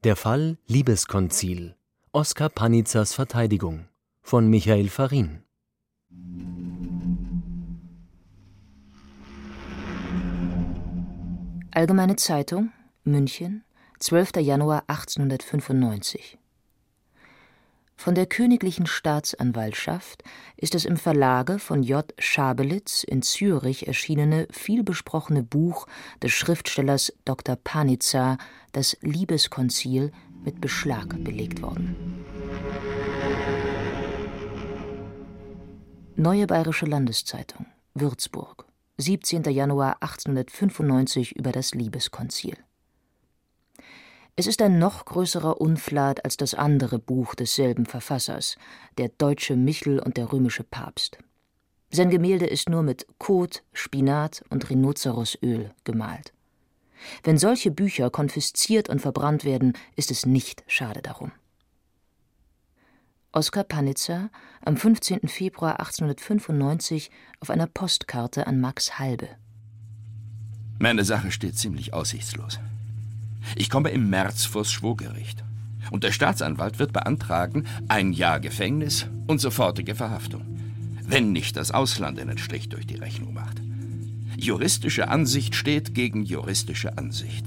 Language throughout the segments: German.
Der Fall Liebeskonzil. Oskar Panitzers Verteidigung von Michael Farin. Allgemeine Zeitung, München, 12. Januar 1895. Von der Königlichen Staatsanwaltschaft ist das im Verlage von J. Schabelitz in Zürich erschienene, vielbesprochene Buch des Schriftstellers Dr. Panitzer, das Liebeskonzil, mit Beschlag belegt worden. Neue Bayerische Landeszeitung, Würzburg, 17. Januar 1895 über das Liebeskonzil. Es ist ein noch größerer Unflat als das andere Buch desselben Verfassers, der deutsche Michel und der römische Papst. Sein Gemälde ist nur mit Kot, Spinat und Rhinozerosöl gemalt. Wenn solche Bücher konfisziert und verbrannt werden, ist es nicht schade darum. Oskar Panitzer am 15. Februar 1895 auf einer Postkarte an Max Halbe. Meine Sache steht ziemlich aussichtslos. Ich komme im März vors Schwurgericht. Und der Staatsanwalt wird beantragen, 1 Jahr Gefängnis und sofortige Verhaftung. Wenn nicht das Ausland einen Strich durch die Rechnung macht. Juristische Ansicht steht gegen juristische Ansicht.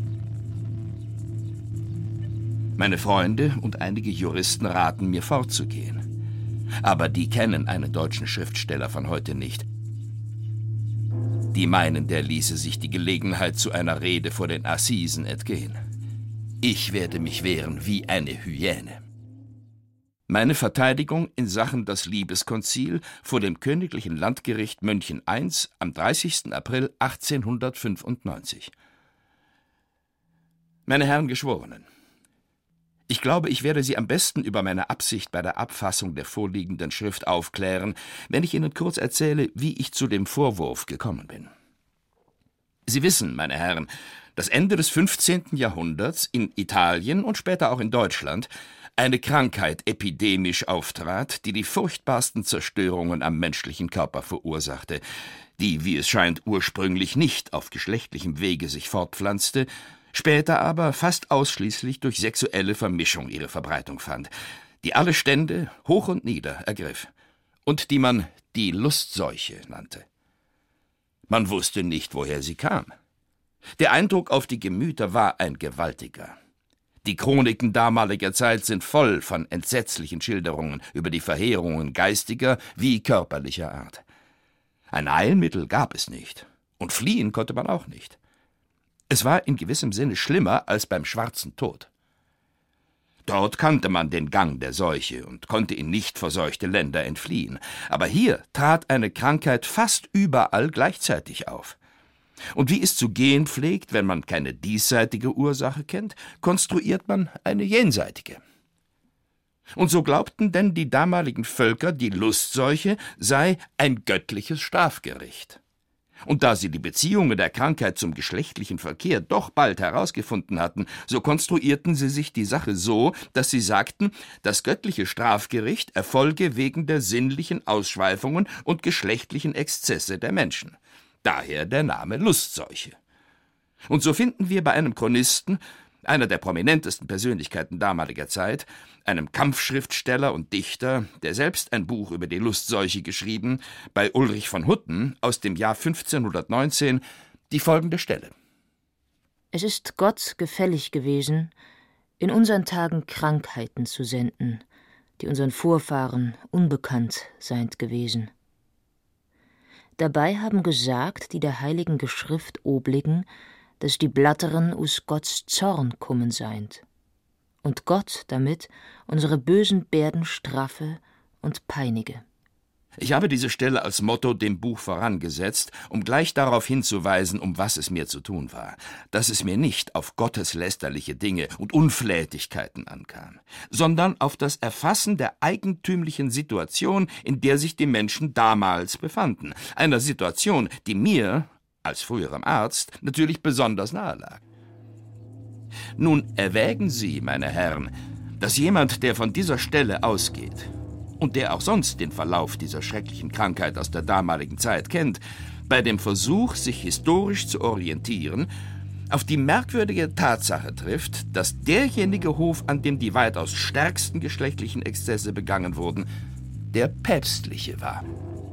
Meine Freunde und einige Juristen raten mir fortzugehen. Aber die kennen einen deutschen Schriftsteller von heute nicht. Die meinen, der ließe sich die Gelegenheit zu einer Rede vor den Assisen entgehen. Ich werde mich wehren wie eine Hyäne. Meine Verteidigung in Sachen das Liebeskonzil vor dem Königlichen Landgericht München I am 30. April 1895. Meine Herren Geschworenen, ich glaube, ich werde Sie am besten über meine Absicht bei der Abfassung der vorliegenden Schrift aufklären, wenn ich Ihnen kurz erzähle, wie ich zu dem Vorwurf gekommen bin. Sie wissen, meine Herren, dass Ende des 15. Jahrhunderts in Italien und später auch in Deutschland eine Krankheit epidemisch auftrat, die die furchtbarsten Zerstörungen am menschlichen Körper verursachte, die, wie es scheint, ursprünglich nicht auf geschlechtlichem Wege sich fortpflanzte, später aber fast ausschließlich durch sexuelle Vermischung ihre Verbreitung fand, die alle Stände hoch und nieder ergriff und die man die Lustseuche nannte. Man wusste nicht, woher sie kam. Der Eindruck auf die Gemüter war ein gewaltiger. Die Chroniken damaliger Zeit sind voll von entsetzlichen Schilderungen über die Verheerungen geistiger wie körperlicher Art. Ein Heilmittel gab es nicht, und fliehen konnte man auch nicht. Es war in gewissem Sinne schlimmer als beim Schwarzen Tod. Dort kannte man den Gang der Seuche und konnte in nicht verseuchte Länder entfliehen. Aber hier trat eine Krankheit fast überall gleichzeitig auf. Und wie es zu gehen pflegt, wenn man keine diesseitige Ursache kennt, konstruiert man eine jenseitige. Und so glaubten denn die damaligen Völker, die Lustseuche sei ein göttliches Strafgericht. Und da sie die Beziehungen der Krankheit zum geschlechtlichen Verkehr doch bald herausgefunden hatten, so konstruierten sie sich die Sache so, dass sie sagten, das göttliche Strafgericht erfolge wegen der sinnlichen Ausschweifungen und geschlechtlichen Exzesse der Menschen. Daher der Name Lustseuche. Und so finden wir bei einem Chronisten, einer der prominentesten Persönlichkeiten damaliger Zeit, einem Kampfschriftsteller und Dichter, der selbst ein Buch über die Lustseuche geschrieben, bei Ulrich von Hutten aus dem Jahr 1519, die folgende Stelle. Es ist Gott gefällig gewesen, in unseren Tagen Krankheiten zu senden, die unseren Vorfahren unbekannt seind gewesen. Dabei haben gesagt, die der heiligen Geschrift obligen, dass die Blatteren us Gotts Zorn kommen seind, und Gott damit unsere bösen Bärden straffe und peinige. Ich habe diese Stelle als Motto dem Buch vorangesetzt, um gleich darauf hinzuweisen, um was es mir zu tun war, dass es mir nicht auf gotteslästerliche Dinge und Unflätigkeiten ankam, sondern auf das Erfassen der eigentümlichen Situation, in der sich die Menschen damals befanden, einer Situation, die mir, als früherem Arzt, natürlich besonders nahe lag. Nun erwägen Sie, meine Herren, dass jemand, der von dieser Stelle ausgeht und der auch sonst den Verlauf dieser schrecklichen Krankheit aus der damaligen Zeit kennt, bei dem Versuch, sich historisch zu orientieren, auf die merkwürdige Tatsache trifft, dass derjenige Hof, an dem die weitaus stärksten geschlechtlichen Exzesse begangen wurden, der päpstliche war.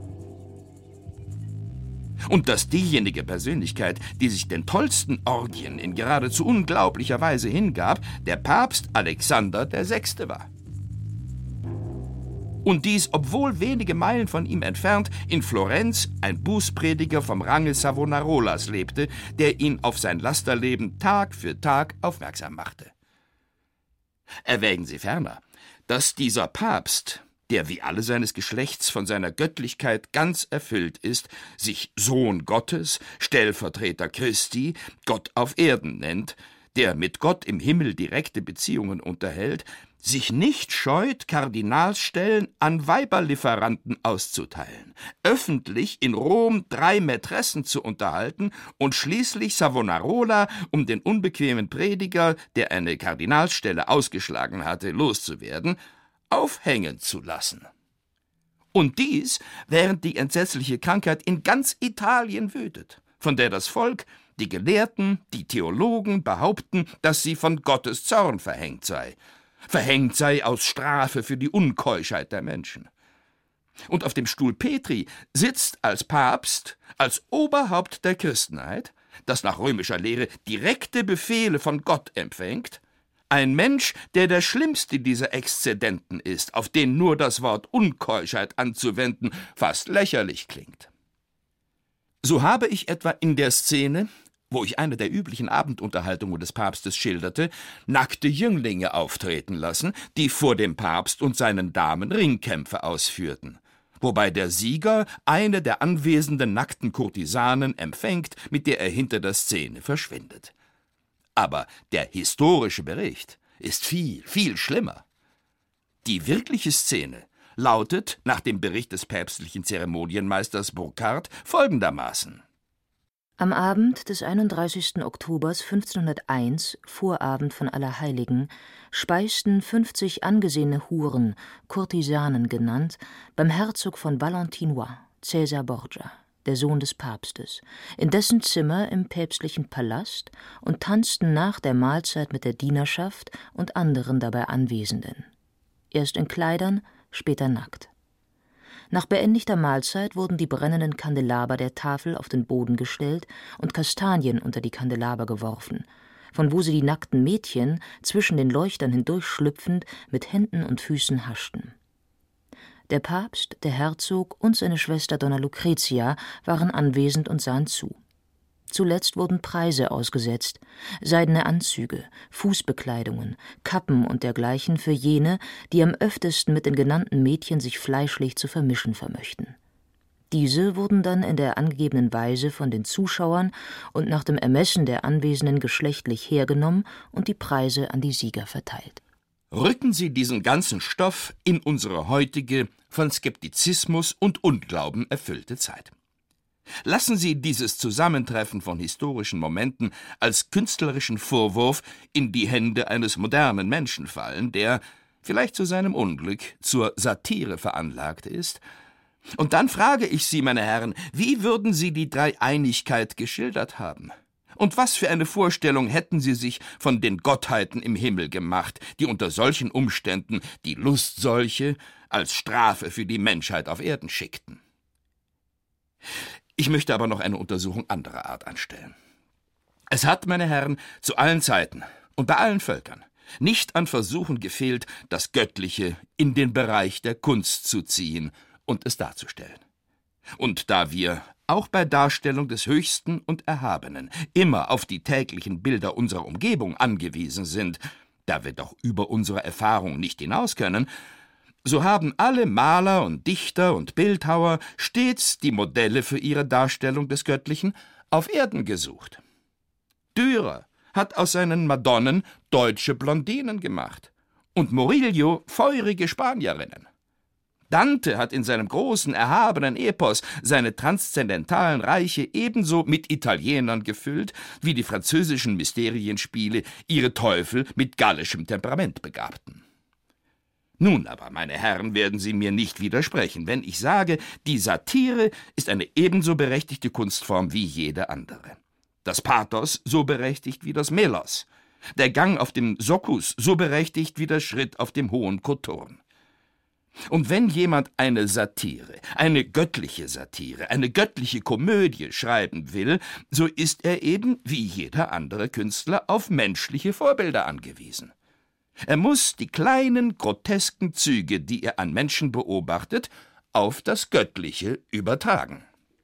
Und dass diejenige Persönlichkeit, die sich den tollsten Orgien in geradezu unglaublicher Weise hingab, der Papst Alexander VI. War. Und dies, obwohl wenige Meilen von ihm entfernt in Florenz ein Bußprediger vom Range Savonarolas lebte, der ihn auf sein Lasterleben Tag für Tag aufmerksam machte. Erwägen Sie ferner, dass dieser Papst, der wie alle seines Geschlechts von seiner Göttlichkeit ganz erfüllt ist, sich Sohn Gottes, Stellvertreter Christi, Gott auf Erden nennt, der mit Gott im Himmel direkte Beziehungen unterhält, sich nicht scheut, Kardinalsstellen an Weiberlieferanten auszuteilen, öffentlich in Rom 3 Mätressen zu unterhalten und schließlich Savonarola, um den unbequemen Prediger, der eine Kardinalsstelle ausgeschlagen hatte, loszuwerden, aufhängen zu lassen. Und dies, während die entsetzliche Krankheit in ganz Italien wütet, von der das Volk, die Gelehrten, die Theologen behaupten, dass sie von Gottes Zorn verhängt sei aus Strafe für die Unkeuschheit der Menschen. Und auf dem Stuhl Petri sitzt als Papst, als Oberhaupt der Christenheit, das nach römischer Lehre direkte Befehle von Gott empfängt, ein Mensch, der schlimmste dieser Exzedenten ist, auf den nur das Wort Unkeuschheit anzuwenden fast lächerlich klingt. So habe ich etwa in der Szene, wo ich eine der üblichen Abendunterhaltungen des Papstes schilderte, nackte Jünglinge auftreten lassen, die vor dem Papst und seinen Damen Ringkämpfe ausführten, wobei der Sieger eine der anwesenden nackten Kurtisanen empfängt, mit der er hinter der Szene verschwindet. Aber der historische Bericht ist viel, viel schlimmer. Die wirkliche Szene lautet, nach dem Bericht des päpstlichen Zeremonienmeisters Burchard, folgendermaßen: Am Abend des 31. Oktobers 1501, Vorabend von Allerheiligen, speisten 50 angesehene Huren, Kurtisanen genannt, beim Herzog von Valentinois, Cäsar Borgia, der Sohn des Papstes, in dessen Zimmer im päpstlichen Palast und tanzten nach der Mahlzeit mit der Dienerschaft und anderen dabei Anwesenden. Erst in Kleidern, später nackt. Nach beendigter Mahlzeit wurden die brennenden Kandelaber der Tafel auf den Boden gestellt und Kastanien unter die Kandelaber geworfen, von wo sie die nackten Mädchen, zwischen den Leuchtern hindurchschlüpfend, mit Händen und Füßen haschten. Der Papst, der Herzog und seine Schwester Donna Lucretia waren anwesend und sahen zu. Zuletzt wurden Preise ausgesetzt, seidene Anzüge, Fußbekleidungen, Kappen und dergleichen für jene, die am öftesten mit den genannten Mädchen sich fleischlich zu vermischen vermöchten. Diese wurden dann in der angegebenen Weise von den Zuschauern und nach dem Ermessen der Anwesenden geschlechtlich hergenommen und die Preise an die Sieger verteilt. Rücken Sie diesen ganzen Stoff in unsere heutige, von Skeptizismus und Unglauben erfüllte Zeit. Lassen Sie dieses Zusammentreffen von historischen Momenten als künstlerischen Vorwurf in die Hände eines modernen Menschen fallen, der, vielleicht zu seinem Unglück, zur Satire veranlagt ist. Und dann frage ich Sie, meine Herren, wie würden Sie die Dreieinigkeit geschildert haben? Und was für eine Vorstellung hätten Sie sich von den Gottheiten im Himmel gemacht, die unter solchen Umständen die Lustseuche als Strafe für die Menschheit auf Erden schickten? Ich möchte aber noch eine Untersuchung anderer Art anstellen. Es hat, meine Herren, zu allen Zeiten und bei allen Völkern nicht an Versuchen gefehlt, das Göttliche in den Bereich der Kunst zu ziehen und es darzustellen. Und da wir auch bei Darstellung des Höchsten und Erhabenen immer auf die täglichen Bilder unserer Umgebung angewiesen sind, da wir doch über unsere Erfahrung nicht hinaus können, so haben alle Maler und Dichter und Bildhauer stets die Modelle für ihre Darstellung des Göttlichen auf Erden gesucht. Dürer hat aus seinen Madonnen deutsche Blondinen gemacht und Murillo feurige Spanierinnen. Dante hat in seinem großen, erhabenen Epos seine transzendentalen Reiche ebenso mit Italienern gefüllt, wie die französischen Mysterienspiele ihre Teufel mit gallischem Temperament begabten. Nun aber, meine Herren, werden Sie mir nicht widersprechen, wenn ich sage, die Satire ist eine ebenso berechtigte Kunstform wie jede andere. das Pathos so berechtigt wie das Melos, der Gang auf dem Soccus so berechtigt wie der Schritt auf dem hohen Kothurn. Und wenn jemand eine Satire, eine göttliche Satire, eine göttliche Komödie schreiben will, so ist er eben, wie jeder andere Künstler, auf menschliche Vorbilder angewiesen. Er muss die kleinen, grotesken Züge, die er an Menschen beobachtet, auf das Göttliche übertragen.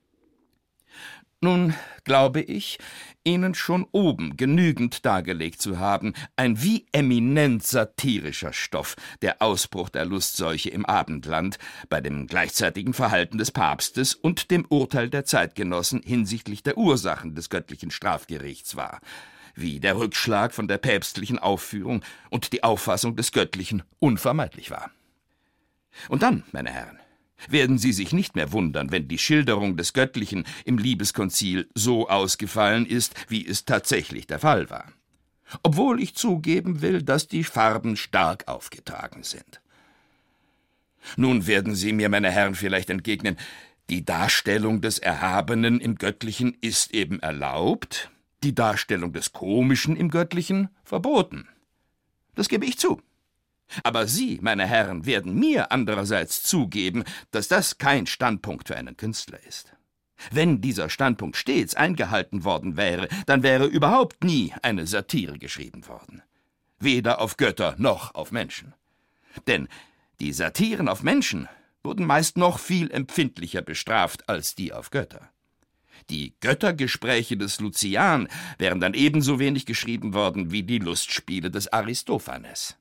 Nun glaube ich, Ihnen schon oben genügend dargelegt zu haben, ein wie eminent satirischer Stoff der Ausbruch der Lustseuche im Abendland bei dem gleichzeitigen Verhalten des Papstes und dem Urteil der Zeitgenossen hinsichtlich der Ursachen des göttlichen Strafgerichts war, wie der Rückschlag von der päpstlichen Aufführung und die Auffassung des Göttlichen unvermeidlich war. Und dann, meine Herren, werden Sie sich nicht mehr wundern, wenn die Schilderung des Göttlichen im Liebeskonzil so ausgefallen ist, wie es tatsächlich der Fall war. Obwohl ich zugeben will, dass die Farben stark aufgetragen sind. Nun werden Sie mir, meine Herren, vielleicht entgegnen, die Darstellung des Erhabenen im Göttlichen ist eben erlaubt, die Darstellung des Komischen im Göttlichen verboten. Das gebe ich zu. Aber Sie, meine Herren, werden mir andererseits zugeben, dass das kein Standpunkt für einen Künstler ist. Wenn dieser Standpunkt stets eingehalten worden wäre, dann wäre überhaupt nie eine Satire geschrieben worden. Weder auf Götter noch auf Menschen. Denn die Satiren auf Menschen wurden meist noch viel empfindlicher bestraft als die auf Götter. Die Göttergespräche des Lucian wären dann ebenso wenig geschrieben worden wie die Lustspiele des Aristophanes.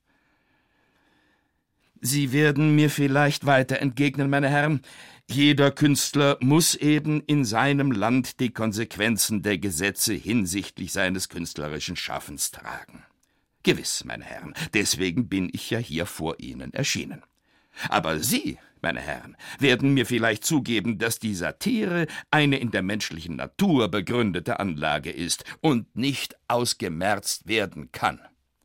Sie werden mir vielleicht weiter entgegnen, meine Herren, jeder Künstler muss eben in seinem Land die Konsequenzen der Gesetze hinsichtlich seines künstlerischen Schaffens tragen. Gewiss, meine Herren, deswegen bin ich ja hier vor Ihnen erschienen. Aber Sie, meine Herren, werden mir vielleicht zugeben, dass die Satire eine in der menschlichen Natur begründete Anlage ist und nicht ausgemerzt werden kann.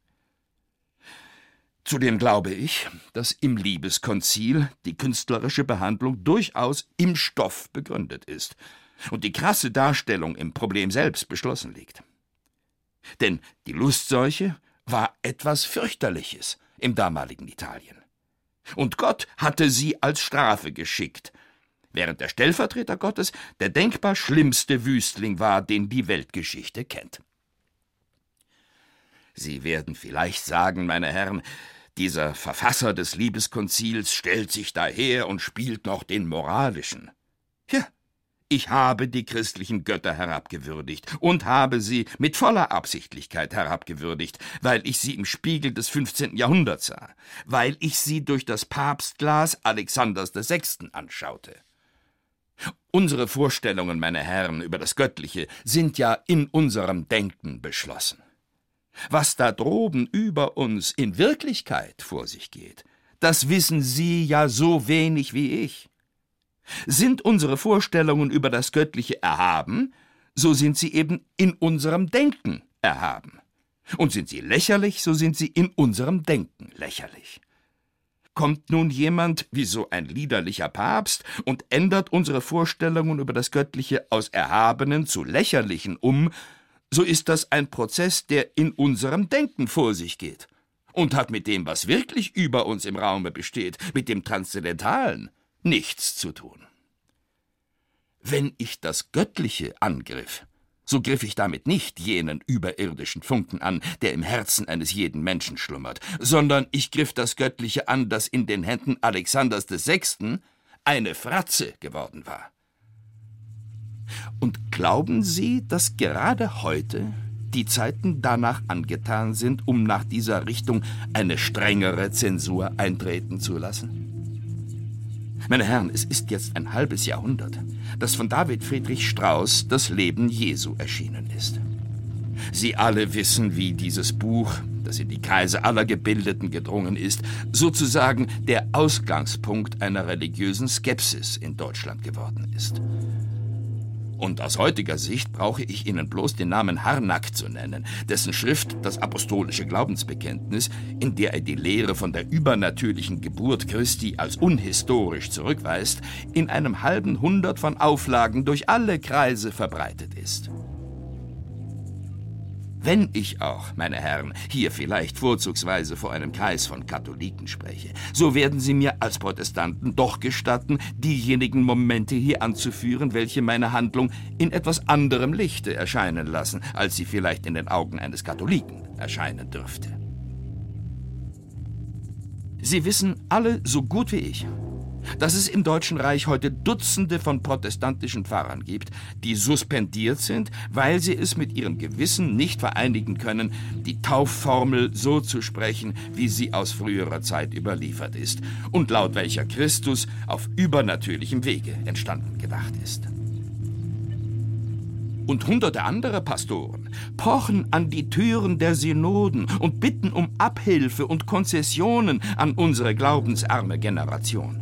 Zudem glaube ich, dass im Liebeskonzil die künstlerische Behandlung durchaus im Stoff begründet ist und die krasse Darstellung im Problem selbst beschlossen liegt. Denn die Lustseuche war etwas Fürchterliches im damaligen Italien. Und Gott hatte sie als Strafe geschickt, während der Stellvertreter Gottes der denkbar schlimmste Wüstling war, den die Weltgeschichte kennt. Sie werden vielleicht sagen, meine Herren, dieser Verfasser des Liebeskonzils stellt sich daher und spielt noch den Moralischen. Ja, ich habe die christlichen Götter herabgewürdigt und habe sie mit voller Absichtlichkeit herabgewürdigt, weil ich sie im Spiegel des 15. Jahrhunderts sah, weil ich sie durch das Papstglas Alexanders VI. Anschaute. Unsere Vorstellungen, meine Herren, über das Göttliche sind ja in unserem Denken beschlossen. Was da droben über uns in Wirklichkeit vor sich geht, das wissen Sie ja so wenig wie ich. Sind unsere Vorstellungen über das Göttliche erhaben, so sind sie eben in unserem Denken erhaben. Und sind sie lächerlich, so sind sie in unserem Denken lächerlich. Kommt nun jemand wie so ein liederlicher Papst und ändert unsere Vorstellungen über das Göttliche aus erhabenen zu lächerlichen um, so ist das ein Prozess, der in unserem Denken vor sich geht und hat mit dem, was wirklich über uns im Raume besteht, mit dem Transzendentalen, nichts zu tun. Wenn ich das Göttliche angriff, so griff ich damit nicht jenen überirdischen Funken an, der im Herzen eines jeden Menschen schlummert, sondern ich griff das Göttliche an, das in den Händen Alexanders VI. Eine Fratze geworden war. Und glauben Sie, dass gerade heute die Zeiten danach angetan sind, um nach dieser Richtung eine strengere Zensur eintreten zu lassen? Meine Herren, es ist jetzt ein halbes Jahrhundert, dass von David Friedrich Strauss das Leben Jesu erschienen ist. Sie alle wissen, wie dieses Buch, das in die Kreise aller Gebildeten gedrungen ist, sozusagen der Ausgangspunkt einer religiösen Skepsis in Deutschland geworden ist. Und aus heutiger Sicht brauche ich Ihnen bloß den Namen Harnack zu nennen, dessen Schrift das apostolische Glaubensbekenntnis, in der er die Lehre von der übernatürlichen Geburt Christi als unhistorisch zurückweist, in einem halben Jahrhundert von Auflagen durch alle Kreise verbreitet ist. Wenn ich auch, meine Herren, hier vielleicht vorzugsweise vor einem Kreis von Katholiken spreche, so werden Sie mir als Protestanten doch gestatten, diejenigen Momente hier anzuführen, welche meine Handlung in etwas anderem Lichte erscheinen lassen, als sie vielleicht in den Augen eines Katholiken erscheinen dürfte. Sie wissen alle so gut wie ich, dass es im Deutschen Reich heute Dutzende von protestantischen Pfarrern gibt, die suspendiert sind, weil sie es mit ihrem Gewissen nicht vereinigen können, die Taufformel so zu sprechen, wie sie aus früherer Zeit überliefert ist und laut welcher Christus auf übernatürlichem Wege entstanden gedacht ist. Und hunderte andere Pastoren pochen an die Türen der Synoden und bitten um Abhilfe und Konzessionen an unsere glaubensarme Generation.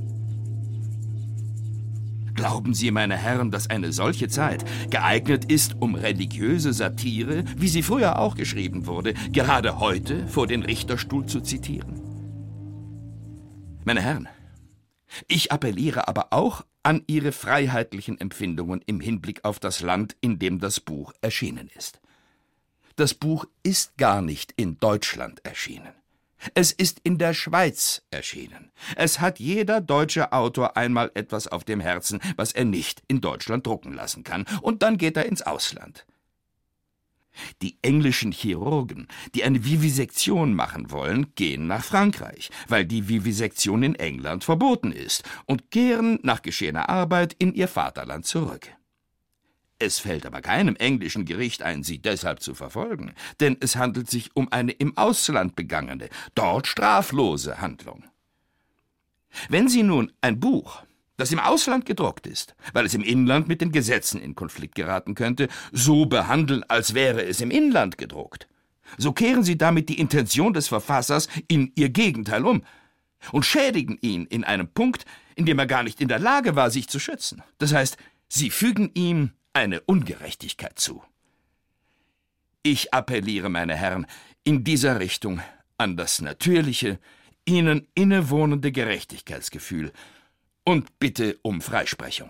Glauben Sie, meine Herren, dass eine solche Zeit geeignet ist, um religiöse Satire, wie sie früher auch geschrieben wurde, gerade heute vor den Richterstuhl zu zitieren? Meine Herren, ich appelliere aber auch an Ihre freiheitlichen Empfindungen im Hinblick auf das Land, in dem das Buch erschienen ist. Das Buch ist gar nicht in Deutschland erschienen. Es ist in der Schweiz erschienen. Es hat jeder deutsche Autor einmal etwas auf dem Herzen, was er nicht in Deutschland drucken lassen kann, und dann geht er ins Ausland. Die englischen Chirurgen, die eine Vivisektion machen wollen, gehen nach Frankreich, weil die Vivisektion in England verboten ist, und kehren nach geschehener Arbeit in ihr Vaterland zurück. Es fällt aber keinem englischen Gericht ein, sie deshalb zu verfolgen, denn es handelt sich um eine im Ausland begangene, dort straflose Handlung. Wenn Sie nun ein Buch, das im Ausland gedruckt ist, weil es im Inland mit den Gesetzen in Konflikt geraten könnte, so behandeln, als wäre es im Inland gedruckt, so kehren Sie damit die Intention des Verfassers in ihr Gegenteil um und schädigen ihn in einem Punkt, in dem er gar nicht in der Lage war, sich zu schützen. Das heißt, Sie fügen ihm eine Ungerechtigkeit zu. Ich appelliere, meine Herren, in dieser Richtung an das natürliche, Ihnen innewohnende Gerechtigkeitsgefühl und bitte um Freisprechung.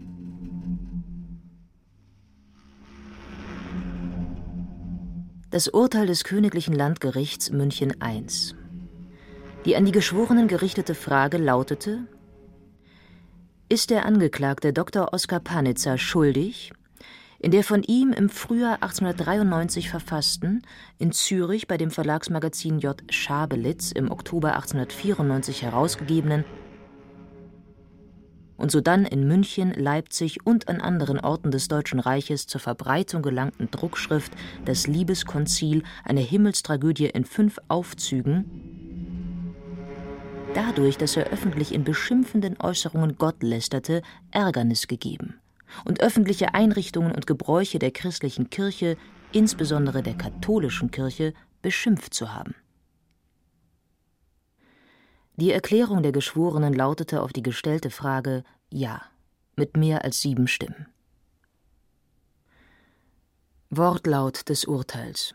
Das Urteil des Königlichen Landgerichts München I. Die an die Geschworenen gerichtete Frage lautete: Ist der Angeklagte Dr. Oskar Panizza schuldig, in der von ihm im Frühjahr 1893 verfassten, in Zürich bei dem Verlagsmagazin J. Schabelitz im Oktober 1894 herausgegebenen und sodann in München, Leipzig und an anderen Orten des Deutschen Reiches zur Verbreitung gelangten Druckschrift Das Liebeskonzil, eine Himmelstragödie in 5 Aufzügen, dadurch, dass er öffentlich in beschimpfenden Äußerungen Gott lästerte, Ärgernis gegeben und öffentliche Einrichtungen und Gebräuche der christlichen Kirche, insbesondere der katholischen Kirche, beschimpft zu haben. Die Erklärung der Geschworenen lautete auf die gestellte Frage Ja, mit mehr als 7 Stimmen. Wortlaut des Urteils.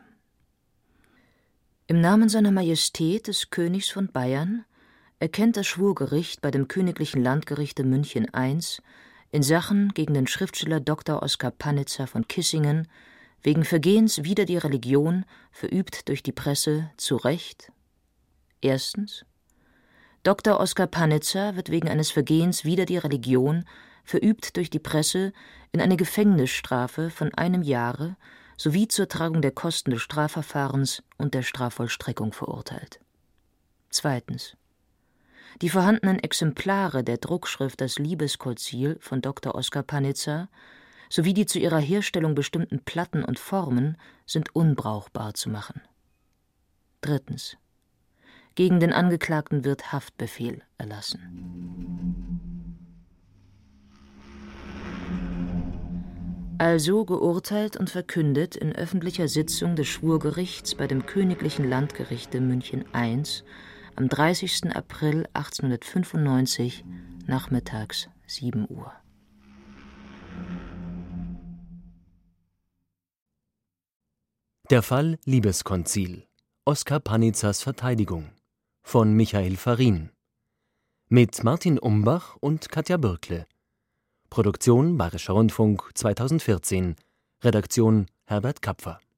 Im Namen seiner Majestät des Königs von Bayern erkennt das Schwurgericht bei dem Königlichen Landgerichte München I in Sachen gegen den Schriftsteller Dr. Oskar Panizza von Kissingen wegen Vergehens wider die Religion, verübt durch die Presse, zu Recht: Erstens: Dr. Oskar Panizza wird wegen eines Vergehens wider die Religion, verübt durch die Presse, in eine Gefängnisstrafe von 1 Jahre sowie zur Tragung der Kosten des Strafverfahrens und der Strafvollstreckung verurteilt. Zweitens: Die vorhandenen Exemplare der Druckschrift Das Liebeskonzil von Dr. Oskar Panizza sowie die zu ihrer Herstellung bestimmten Platten und Formen sind unbrauchbar zu machen. Drittens: Gegen den Angeklagten wird Haftbefehl erlassen. Also geurteilt und verkündet in öffentlicher Sitzung des Schwurgerichts bei dem Königlichen Landgerichte München I am 30. April 1895 nachmittags 7 Uhr. Der Fall Liebeskonzil. Oskar Panizzas Verteidigung von Michael Farin. Mit Martin Umbach und Katja Bürkle. Produktion Bayerischer Rundfunk 2014. Redaktion Herbert Kapfer.